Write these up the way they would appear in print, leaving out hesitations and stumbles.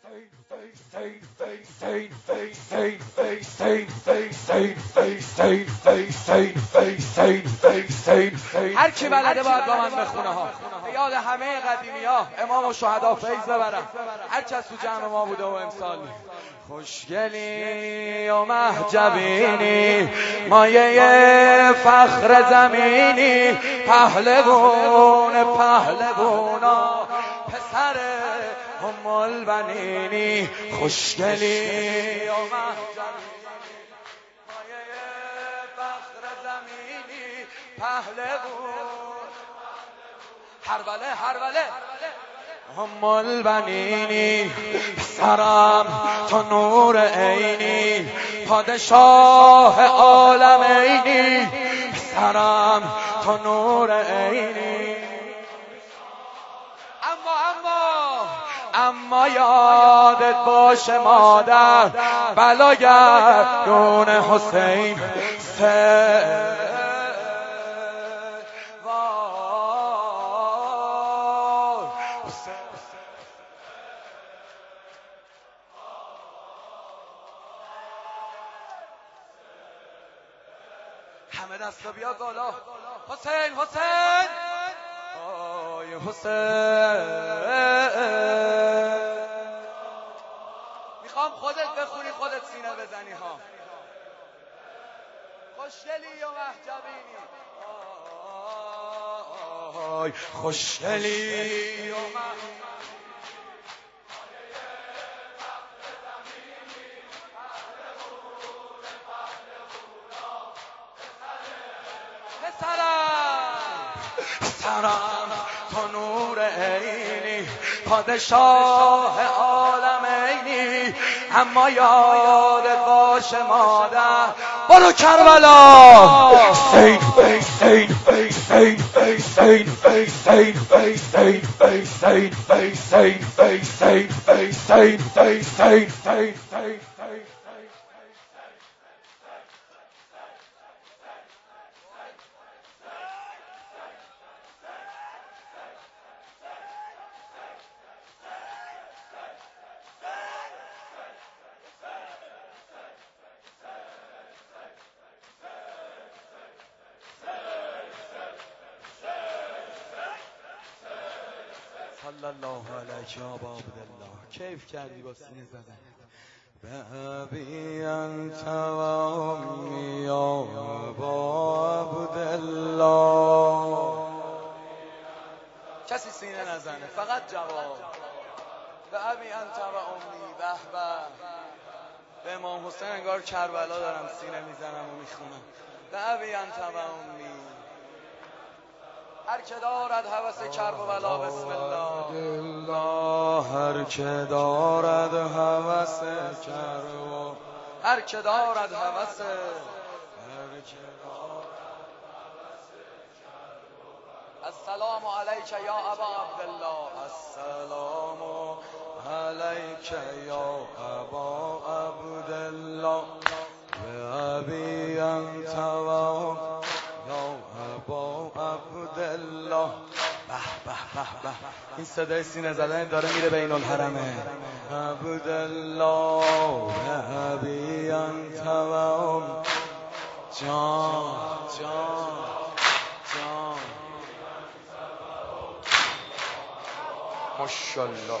هر کی بلده باید با من بخونه ها. به یاد همه قدیمی ها امام و شهدا فیض ببرم. هر چه تو جمع ما بوده و امسال خوشگلی و محجبینی، مایه فخر زمینی، پهلوون پهلوونا، پسر ام البنینی. خوشگلی و محجبینی، مایه فخر زمینی، پهلوون هربله هربله ام البنینی. پسرم تو نور عینی، پادشاه عالمینی. پسرم تو نور عینی. اما یادت باشه مادر، بلاگردون حسین همه دستا بیا بالا. حسین حسین آی حسین. میخوام خودت بخونی خودت سینه بزنی ها. خوشگلی و محجبینی، آی خوشگلی و محجبینی. پسرم تو نور عینی، پادشاه عالمینی. اما یادت باشه مادر، برو کربلا. صلی الله علیک یا ابا عبدالله. کیف کردی با سینه زدن. به ابی انت و امی یا ابا عبدالله. کسی سینه نزنه، فقط جواب. به ابی انت و امی. به به امام حسین انگار کربلا دارم سینه میزنم و میخونم. به ابی انت و امی. هر که دارد هوس کرب و بلا بسم الله. هر که دارد هوس کرب و هر که دارد هوس السلام علیک یا ابا عبدالله. السلام علیک یا ابا عبدالله. به ابی انت و یا ابا عبدالله. به به به به. این صدای سینه زدن داره میره بین الحرمه. عبدالله به ابی انت و جان جان جان. ماشاءالله.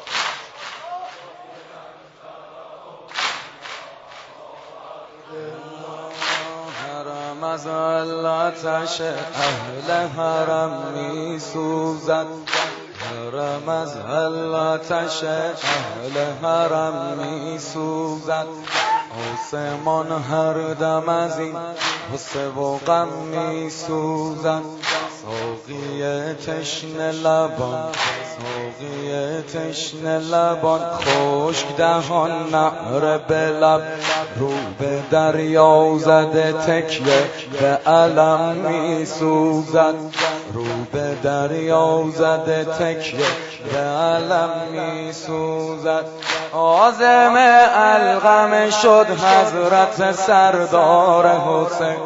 حرم از آتش اهل حرم می سوزد. حرم از آتش اهل حرم می سوزد. آسمان هر دم از این غصه و غم می سوزد. ساقی تشنه لبان، ساقی تشنه لبان، خشک دهان نعره به لب، رو به دریا زده تکیه به علم می سوزد. رو به دریا زده تکیه به علم می سوزد. عازم القم شد حضرت سردار حسین.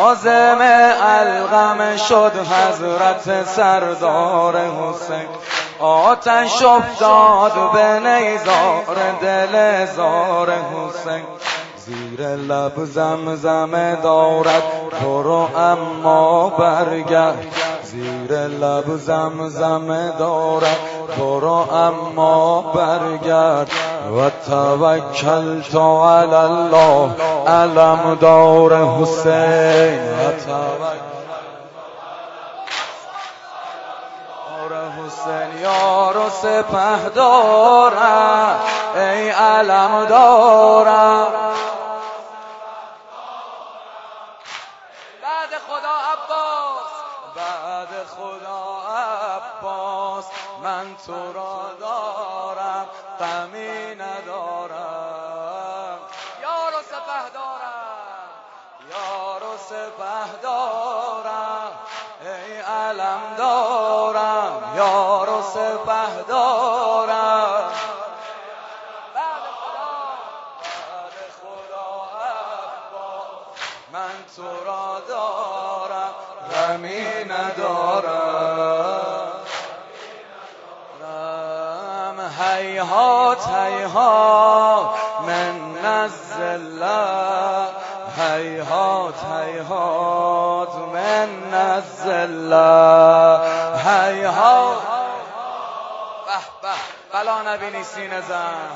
عازم القم شد حضرت سردار حسین. آتش افتاد به نیزار دل زار حسین. زیر لب زمزمه دارد برو اما برگرد. زیر لب زمزمه دارد برو اما برگرد. و توکل تو علی الله علم دار حسین. و توکل حسین یار و سپه دارم ای علم دارم. بعد خدا عباس، بعد خدا عباس، من تو را دارم غمی ندارم. یار و سپه دارم، یار و سپه دارم ای علم دارم، یار و سپه دارم. بعد خدا عباس، من تو را دارم غمی ندارم. هیهات هیهات من نزل الله، هیهات هیهات من نزل الله، هیهات. به به بلا نبینی سینه زن.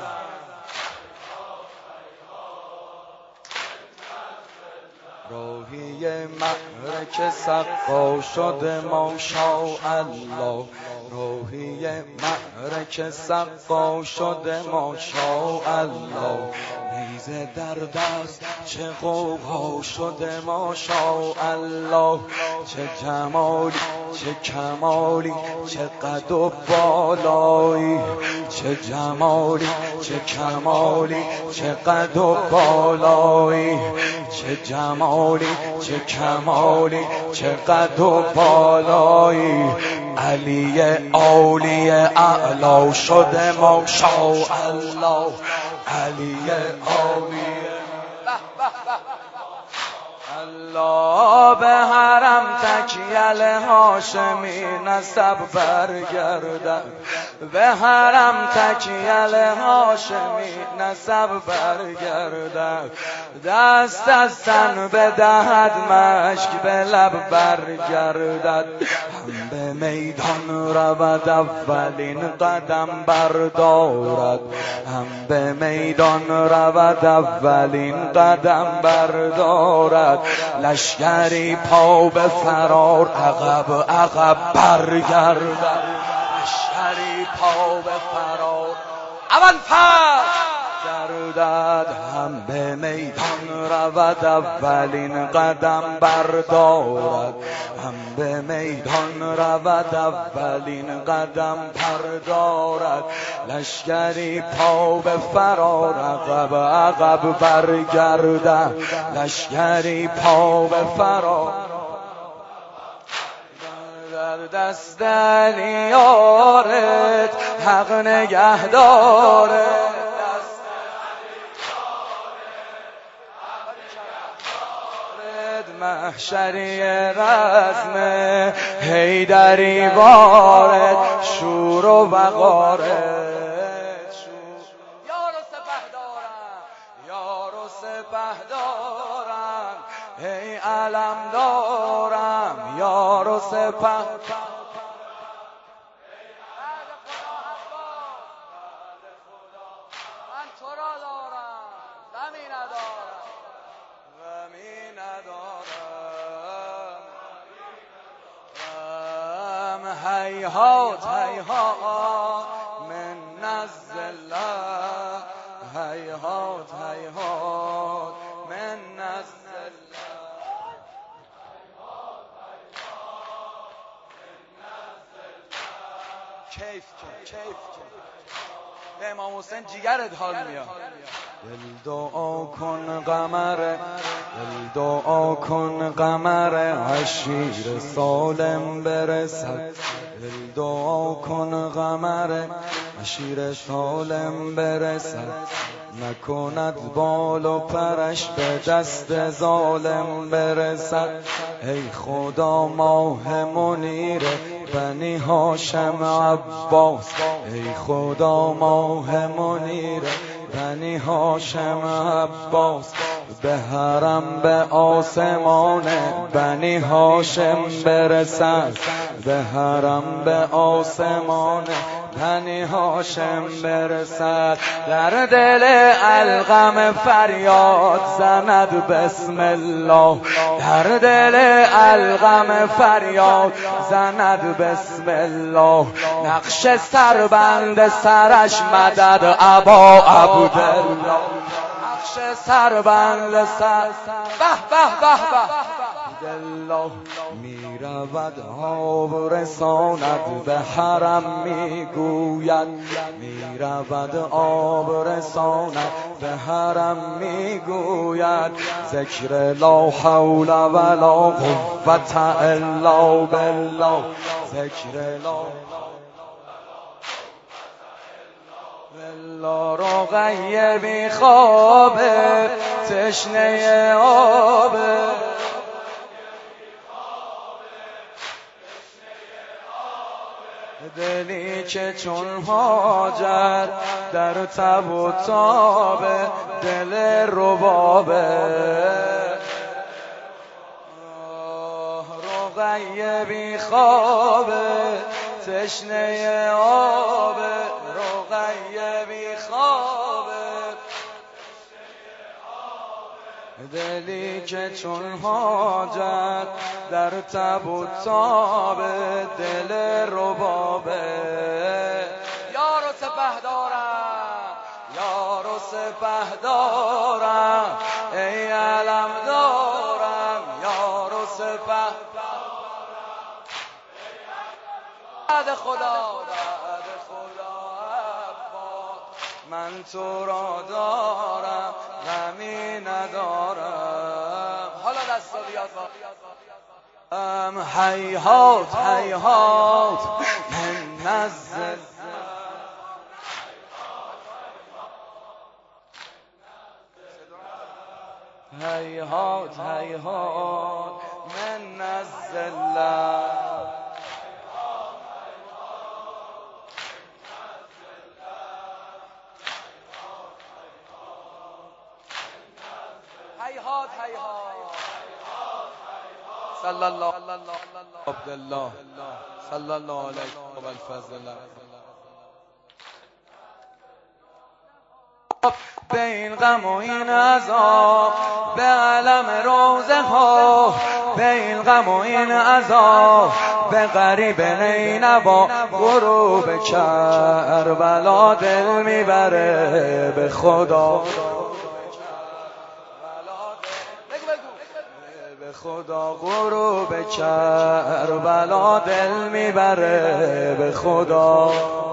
راهی معرکه سقا شده ماشاءالله، راهی معرکه سقا شده ماشاءالله. نیزه در دست چه غوغا شده ماشاءالله. چه جمالی چه کمالی چه قد و بالایی، چه جمالی چه کمالی چه قد و بالایی، چه جمالی چه کمالی چه قد و بالایی. علی اولی اعلا شده ماشاءالله، علی اولی. الله به حرم تکیل هاشمی نسب برگردد، به حرم تکیل هاشمی نسب برگردد. دست از تن بدهد مشک به لب برگردد. هم به میدان رود اولین قدم بردارد، هم به میدان رود اولین قدم بردارد. لشکری پا به فرار عقب عقب برگردد، لشکری پا به فرار اول گردد. هم به میدان رود اولین قدم بردارد، هم به میدان رود اولین قدم بردارد. لشکری پا به فرار عقب عقب برگردد، لشکری پا به فرار. در دست علی یارت حق نگه داره، محشری رزم حیدری وارد شور و وقارت. یار و سپه دارم، یار و سپه دارم ای علم دارم، یار و سپه. من تو را دارم غمی ندارم، غمی ندارم. هیهات هیهات من نزل الله، هیهات هیهات من نزل الله. کیف امام حسین جیگرت حال میاد. دل دعا کن قمر، دل دعا کن قمر عشیر سالم برسد. دل دعا کن قمر عشیر سالم برسد. نکند بال و پرش به دست ظالم برسد. ای خدا ماه منیر بنی هاشم عباس ای خدا ماه منیر بنی هاشم عباس به حرم به آسمان بنی هاشم برسد به حرم به آسمان بنی هاشم برسد در دل القم فریاد زند بسم الله در دل القم فریاد زند بسم الله نقش سربند سرش مدد ابا عبدالله نقش سربند سر به به به به الله می رود آب رساند به حرم می گوید می رود آب رساند به حرم می گوید ذکر لا حول ولا قوة الا بالله ذکر لا بالله رقیه بی خوابه تشنه آبه دلی که چون هاجر در تب و تابه دل ربابه رقیه بی خوابه تشنه آبه رقیه بی خوابه دلی که چون حاجت در تب و تاب دل ربابه یار و سپه دارم یار و سپه دارم ای علم دارم یار و سپه بعد خدا من تو را دارم غمی ندارم حالا دست بیاد هیهات هیهات من نزل هیهات هیهات من نزل هیهات هیهات صلی الله عبدالله صلی الله علیه و الفضل به این غم و این عذاب به علم روزه ها به این غم و این عذاب به غریب نینوا غروب کربلا دل میبره به خدا خدا غروب کربلا دل میبره به خدا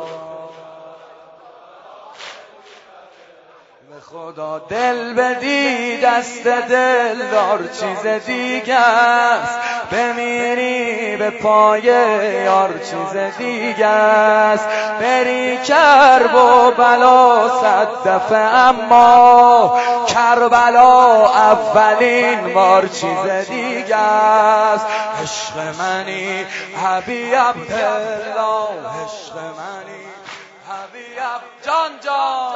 به خدا دل بدی دست دل دار چیز دیگه است بمیری به پای یار چیز دیگه است بری کرب و بلا صد دفعه اما کربلا اولین بار چیز دیگه است عشق منی حبیب عبدالله عشق منی حبیب جان جان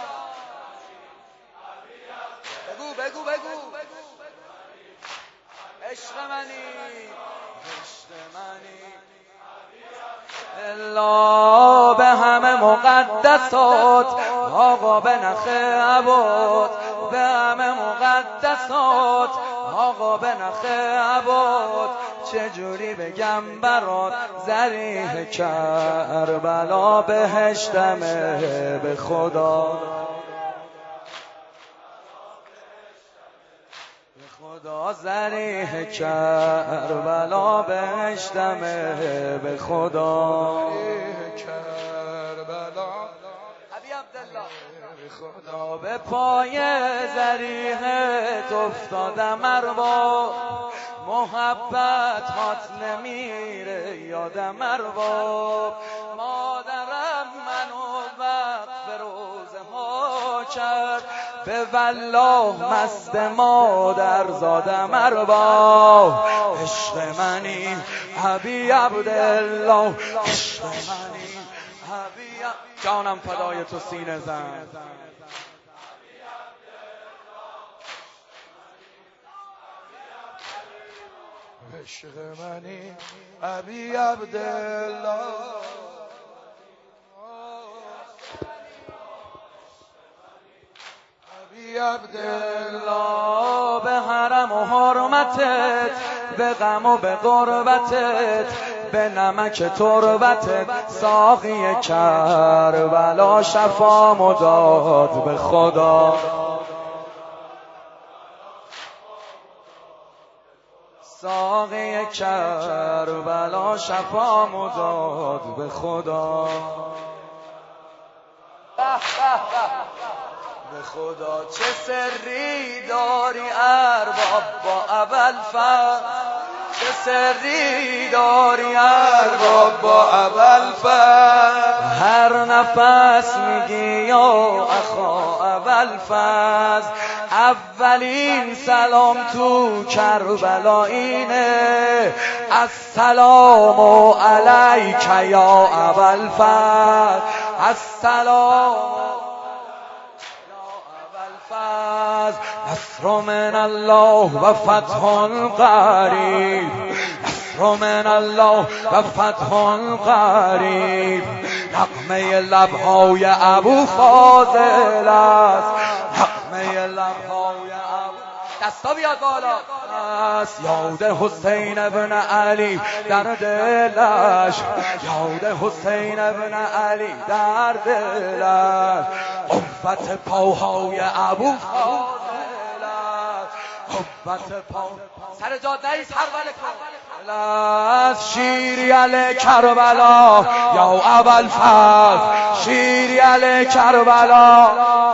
بگو عشق منی عشق منی الا به همه مقدسات آقا به نخ عباد به همه مقدسات آقا به نخ عباد چجوری بگم برات ذریح کربلا بهشتمه به خدا خدا ذریح کربلا بهشتمه به خدا کربلا حبیب عبدالله خدا به پای ذریحت افتادم ارباب محبت هات نمیره یادم ارباب مادرم منو وقت به روزه ها کرد به والله مست مادر زادم ارباب. عشق منی حبی عبدالله، عشق منی حبی جانم فدای تو سینه زن. عشق منی حبی عبدالله، حبی عبدالله. به حرم و حرمتت، به غم و به غربتت، به نمک تربتت، ساقی کربلا شفامو داد به خدا. ساقی کربلا شفامو داد به خدا. به خدا چه سری داری ارباب با ابوالفضل، چه سری داری ارباب با ابوالفضل. هر نفس میگی یا اخا ابوالفضل، اولین سلام تو کربلا اینه، السلام علیک یا ابوالفضل، السلام نصر من الله و فتح قریب، نصر من الله و فتح قریب. نغمه لبهای ابو فاضل است، نغمه لبهای ابو. دستا بیاد بالا. یاد حسین ابن علی در دلش، یاد حسین ابن علی در دلش. قوت پاهای ابو فاضل است، قوت پا. سر جاده ای سرول کن. شیری علی کربلا یا ابوالفضل، شیری علی کربلا،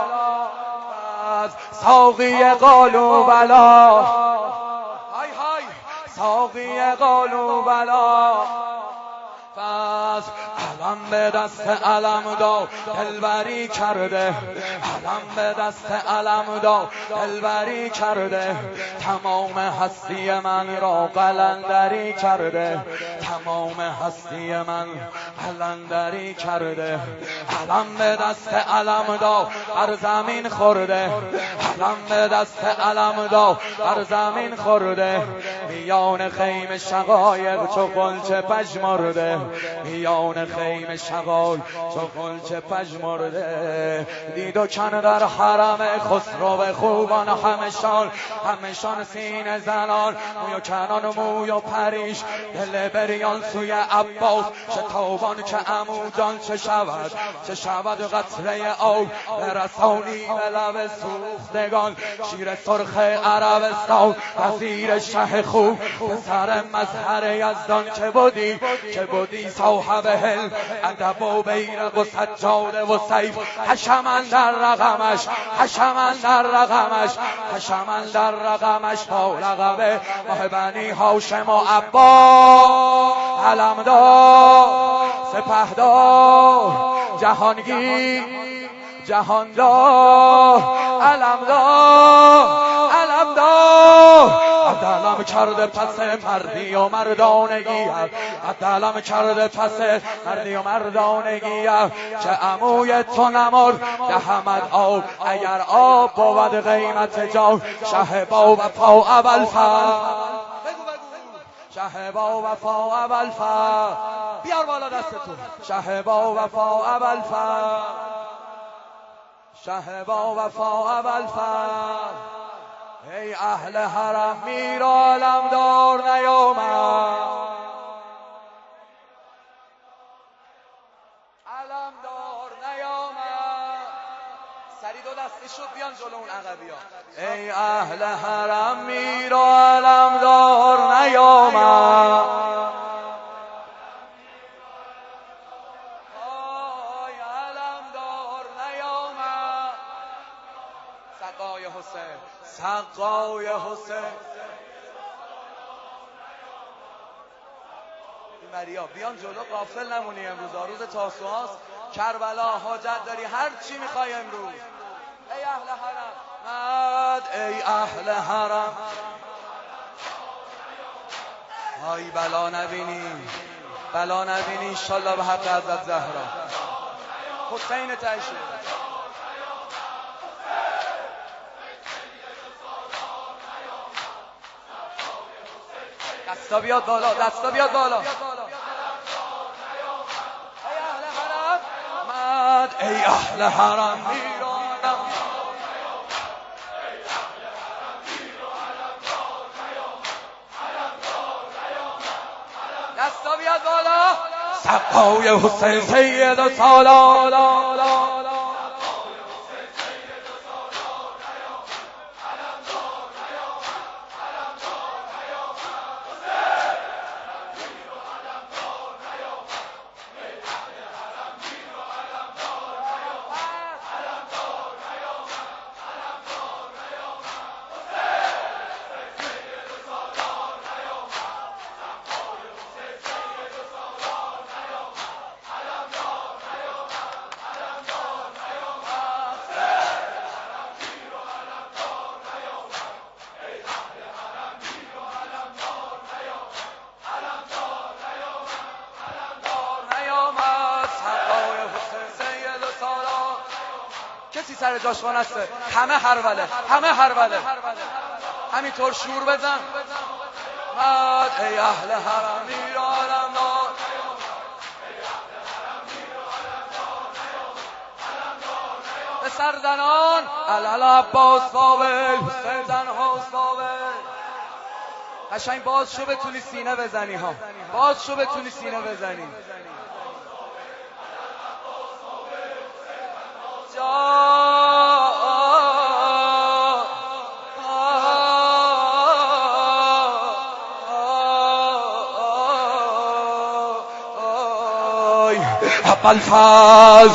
ساقی قالوا بلا، های های ساقی قالوا بلا. فاز علم به دست علم داد دلبری کرده، علم به دست علم داد دلبری کرده. تمام هستی من را قلندری کرده، تمام هستی من قلندری کرده. علم به دست علم داد بر زمین خورده، علم به دست علم داد بر زمین خورده. میان خیمه شقایق چو غنچه پژمرده، میان خیمه شقایق چو غنچه پژمرده. دید و کن در حرم خسرو خوبان همشان سینه زنان، موی و کنان و موی و پریش، دل بریان سوی عباس شتابان که عمودان. چه شود قطره آب برسانی به لب سوختگان. شیر سرخ عربستان وزیر شه خوب، پسر مظهر یزدان که بودی صاحب حلم ادب و بیرق و سجاده و سیف. حشم اندر رقمش، حشم اندر رقمش، حشم اندر رقمش با لقب ماه بنی هاشم و عباس. علمدار سپهدار جهانگیر جهاندار، علمدار علمدار. عبدالله کرده پس مردی و مردانگی، عبدالله کرده پس مردی و مردانگی. چه عموی تو نمرد دهمد آب اگر آب بود قیمت جان. شه با وفا ابوالفضل، شه با وفا ابوالفضل. بیار بالا دستتون. شه با وفا ابوالفضل، شه با وفا ابوالفضل. ای اهل حرم میر علمدار نیامد، علمدار نیامد. سری دو دستی شد بیان جلو اون عقبی ها. ای اهل حرم میر علمدار نیامد، سقای حسین، سقای حسین. مریا بیان جلو، غافل نمونی. امروز روز تاسوعاست، کربلا حاجت داری، هر چی میخوای امروز ای اهل حرم مد ای اهل حرم های بلا نبینی بلا نبینی انشالله به حق حضرت زهرا حسین تایشه دستا بیاد بالا دستا بیاد بالا ای اهل حرم مد ای اهل حرم میرانم دستا بیاد بالا سقای حسین سید و سالار کسی سر جاش وانسته همه هروله همینطور شور بزن مد ای اهل حرم میرانم نار به سرزنان علل عباس قابل حسین زنها قابل قشنگ باز شو بتونی سینه بزنی ها باز شو بتونی سینه بزنی ابوالفضل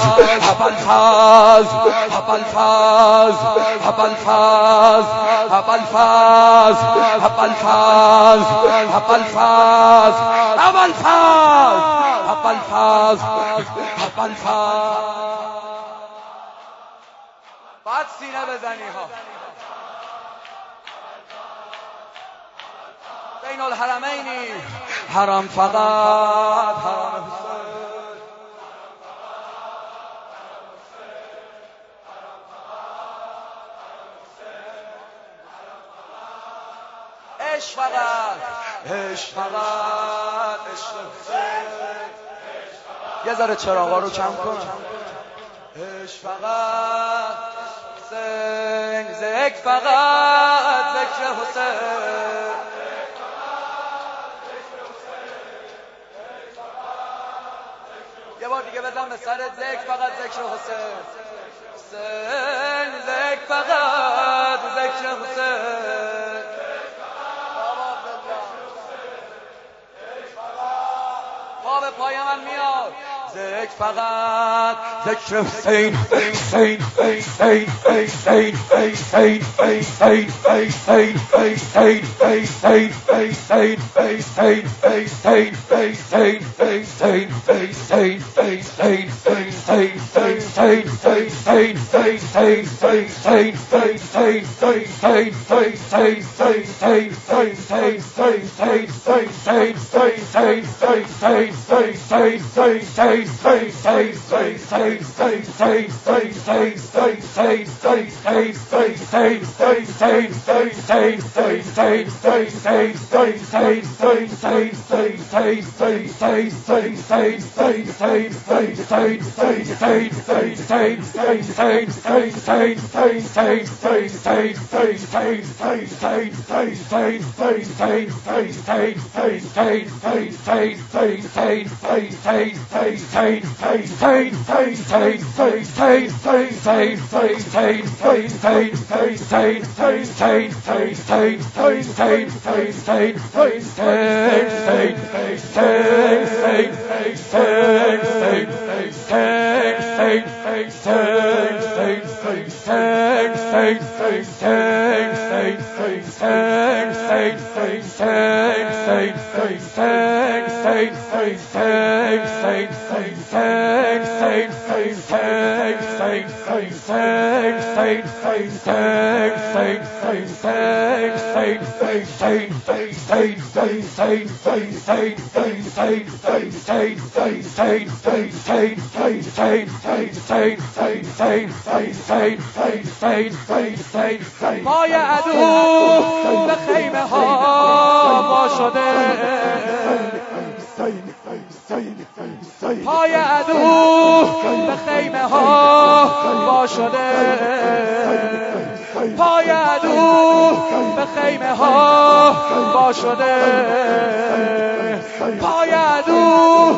بعد سینه بزنی ها بین الحرمینی حرم فقط حرم عشق فقط یه ذره چراغا رو کم کن عشق فقط حسین ذکر فقط ذکر حسین یه بار دیگه بزن به سر ذکر فقط ذکر حسین حسین ذکر فقط ذکر حسین پا به پای من میاد ذکر فقط ذکر حسین حسین حسین حسین حسین حسین حسین حسین حسین حسین حسین حسین حسین حسین حسین حسین پای عدو به خیمه ها وا شده، پای عدو به خیمه ها وا شده، پای عدو به خیمه ها وا شده، پای عدو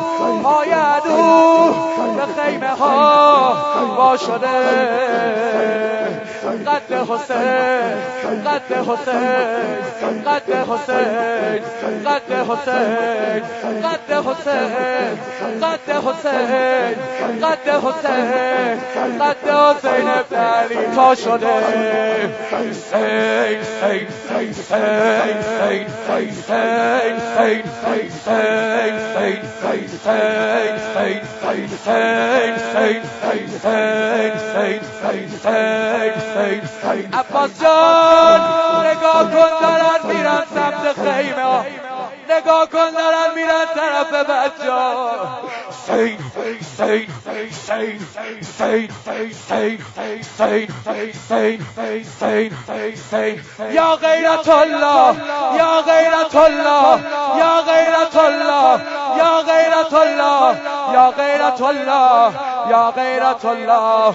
به خیمه ها وا شده. قد حسین، قد حسین، قد حسین، قد حسین، قد حسین، قد حسین، قد حسین، قد حسین ابن علی تا شده. حسین، حسین، حسین، حسین، حسین، حسین، عباس جان نگاه کن دارن میرن سمت خیمه ها، نگاه کن دارن میرن طرف بچه‌ها. یا غیرت الله، یا غیرت الله، یا غیرت الله، یا غیرت الله، یا غیرت الله، یا غیرت الله.